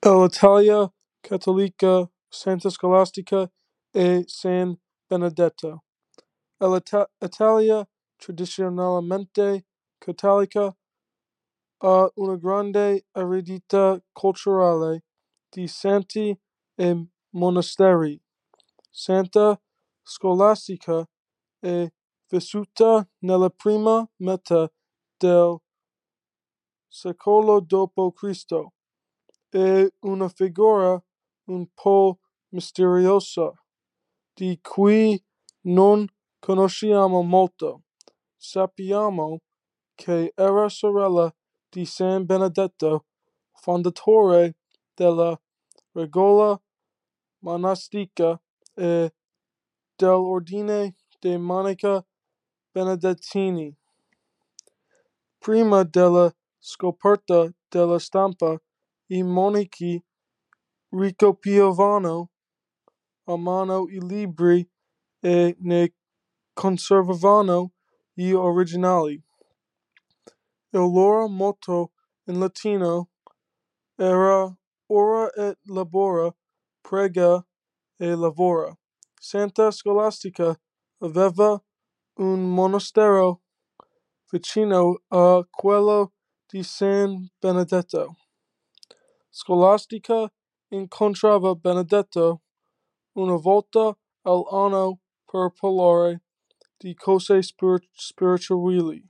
All'Italia Cattolica Santa Scolastica e San Benedetto. All'Italia tradizionalmente cattolica ha una grande eredità culturale di santi e monasteri. Santa Scolastica è vissuta nella prima metà del secolo d.C. È una figura un po' misteriosa, di cui non conosciamo molto. Sappiamo che era sorella di San Benedetto, fondatore della regola monastica e dell'ordine dei monaci benedettini. Prima della scoperta della stampa, i monaci ricopiavano a mano i libri e ne conservavano gli originali. Il loro motto in latino era ora et labora, prega e lavora. Santa Scolastica aveva un monastero vicino a quello di San Benedetto. Scolastica incontrava Benedetto una volta all'anno per parlare di cose spirituali.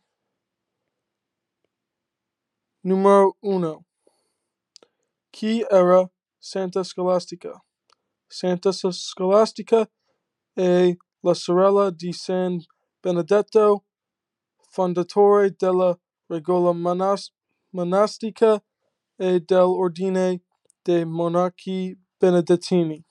Numero 1. Chi era Santa Scolastica? Santa Scolastica è la sorella di San Benedetto, fondatore della regola monastica e dell'ordine dei monaci benedettini.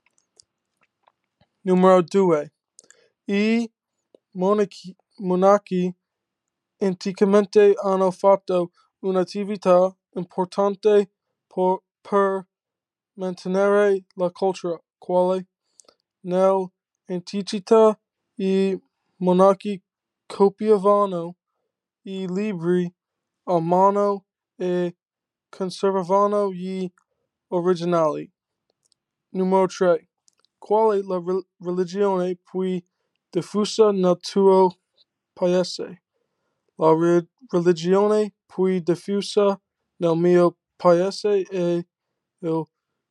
Numero 2. I monaci anticamente hanno fatto un'attività importante per mantenere la cultura, quale nell'antichità i monaci copiavano i libri a mano e conservavano gli originali. Numero 3. Qual è la religione più diffusa nel tuo paese? La religione più diffusa nel mio paese è il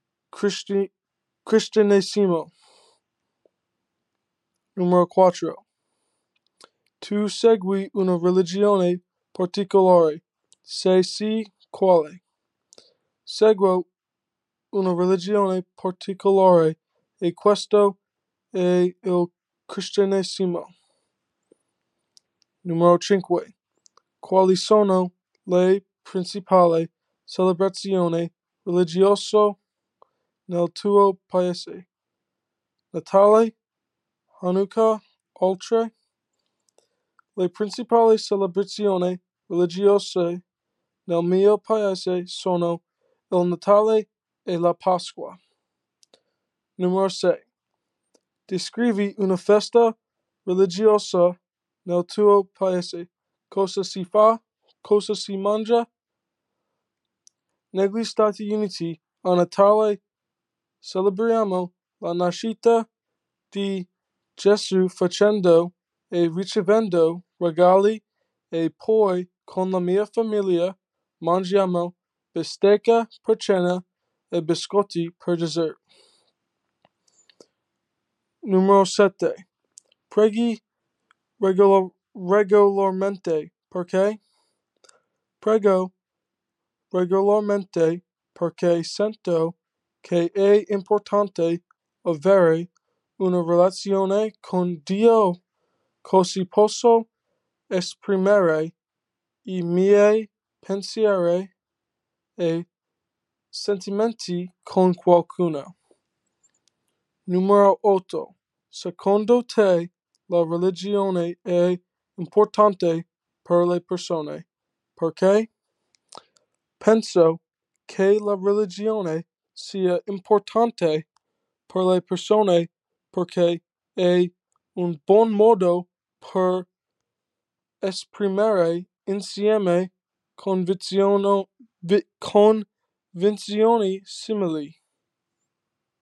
cristianesimo. Numero 4. Tu segui una religione particolare? Se sì, quale? Seguo una religione particolare e questo è il cristianesimo. Numero 5. Quali sono le principali celebrazioni religiose nel tuo paese? Natale, Hanukkah, oltre. Le principali celebrazioni religiose nel mio paese sono il Natale e la Pasqua. Numero 6. Descrivi una festa religiosa nel tuo paese. Cosa si fa? Cosa si mangia? Negli Stati Uniti a Natale celebriamo la nascita di Gesù facendo e ricevendo regali e poi con la mia famiglia mangiamo bistecca per cena e biscotti per dessert. Numero 7. Preghi regolarmente perché? Prego regolarmente perché sento che è importante avere una relazione con Dio, così posso esprimere i miei pensieri e sentimenti con qualcuno. Numero 8. Secondo te la religione è importante per le persone? Perché? Penso che la religione sia importante per le persone perché è un buon modo per esprimere insieme convinzioni Vincioni simile